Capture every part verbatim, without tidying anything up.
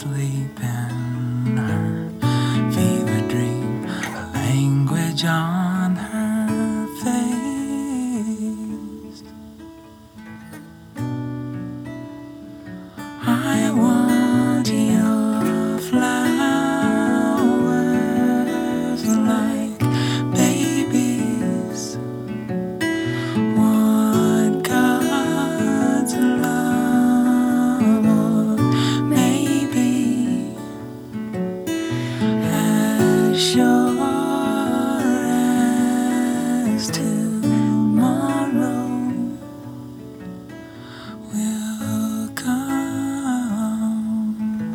asleep in her fever dream, a language on her face. I want your flowers like babies. Want God's love, or maybe as sure as tomorrow will come.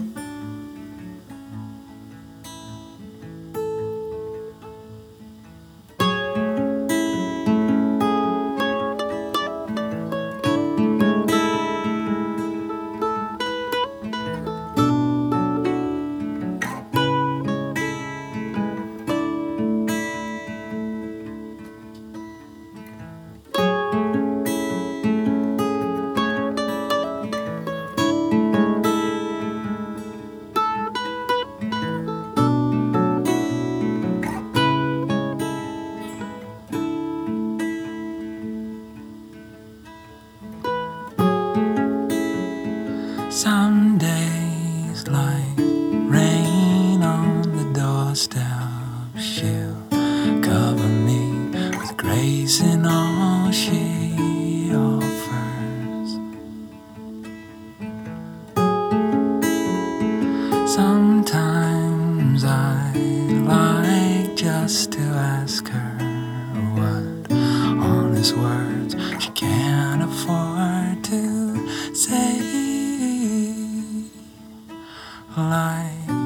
Some days like rain on the doorstep, she'll cover me with grace in all she offers. Sometimes I like just to ask her what honest words she can't afford to say. Like